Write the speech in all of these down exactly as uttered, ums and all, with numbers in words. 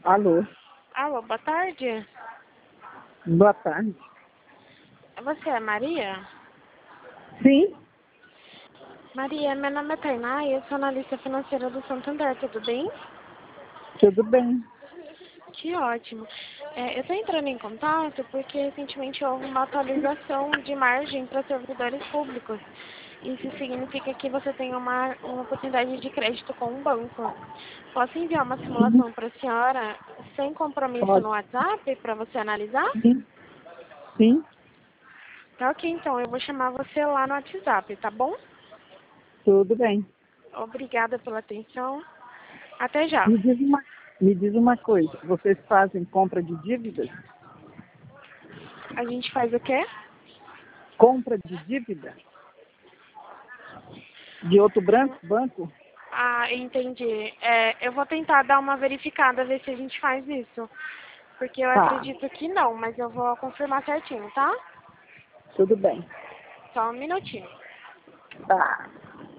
Alô, Alô, boa tarde. boa tarde. Você é Maria? Sim, Maria, meu nome é Tainá e eu sou analista financeira do Santander, tudo bem? tudo bem. Que ótimo. É, eu estou entrando em contato porque recentemente houve uma atualização de margem para servidores públicos. Isso significa que você tem uma, uma oportunidade de crédito com um banco. Posso enviar uma Sim, simulação para a senhora sem compromisso no pode. WhatsApp para você analisar? Sim, sim, Tá ok, então eu vou chamar você lá no WhatsApp, tá bom? tudo bem. Obrigada pela atenção. Até já. Me diz uma, me diz uma coisa, vocês fazem compra de dívidas? A gente faz o quê? Compra de dívida? De outro branco, banco? Ah, entendi. É, eu vou tentar dar uma verificada, ver se a gente faz isso. Porque eu Tá, acredito que não, mas eu vou confirmar certinho, tá? tudo bem. Só um minutinho. Tá.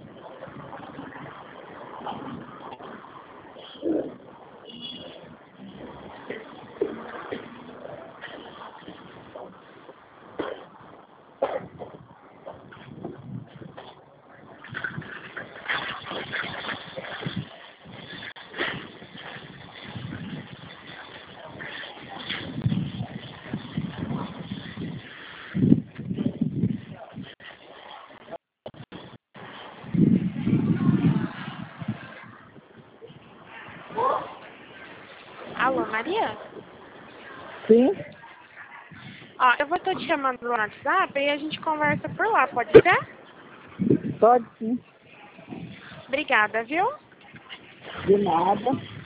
Alô, Maria? Sim, Ó, eu vou estar te chamando no WhatsApp e a gente conversa por lá, pode ser? pode sim. Obrigada, viu? De nada.